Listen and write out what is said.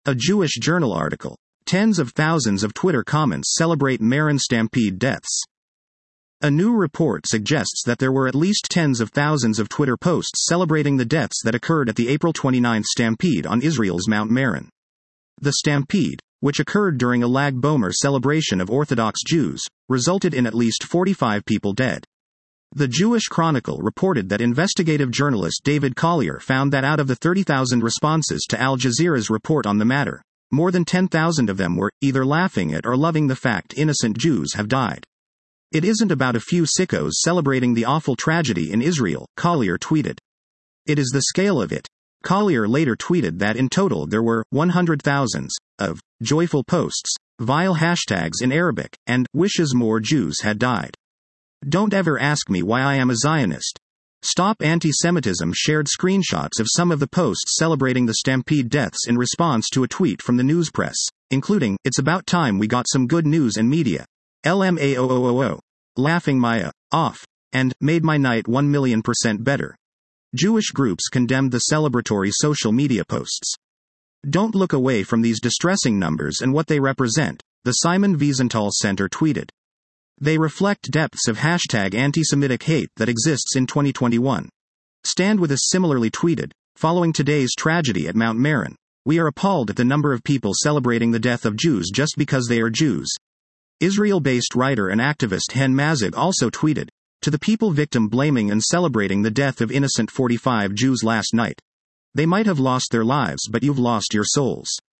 A Jewish Journal article. Tens of thousands of Twitter comments celebrate Marin stampede deaths. A new report suggests that there were at least tens of thousands of Twitter posts celebrating the deaths that occurred at the April 29 stampede on Israel's Mount Meron. The stampede, which occurred during a Lag Bomer celebration of Orthodox Jews, resulted in at least 45 people dead. The Jewish Chronicle reported that investigative journalist David Collier found that out of the 30,000 responses to Al Jazeera's report on the matter, more than 10,000 of them were either laughing at or loving the fact innocent Jews have died. It isn't about a few sickos celebrating the awful tragedy in Israel, Collier tweeted. It is the scale of it. Collier later tweeted that in total there were 100,000 of joyful posts, vile hashtags in Arabic, and wishes more Jews had died. Don't ever ask me why I am a Zionist. Stop Anti-Semitism shared screenshots of some of the posts celebrating the stampede deaths in response to a tweet from the news press, including, "It's about time we got some good news and media. LMAOOOO. Laughing my off. And made my night 1,000,000% better." Jewish groups condemned the celebratory social media posts. Don't look away from these distressing numbers and what they represent, the Simon Wiesenthal Center tweeted. They reflect depths of hashtag anti-Semitic hate that exists in 2021. Stand With Us similarly tweeted, "Following today's tragedy at Mount Meron, we are appalled at the number of people celebrating the death of Jews just because they are Jews." Israel-based writer and activist Hen Mazzig also tweeted, "To the people victim blaming and celebrating the death of innocent 45 Jews last night. They might have lost their lives, but you've lost your souls."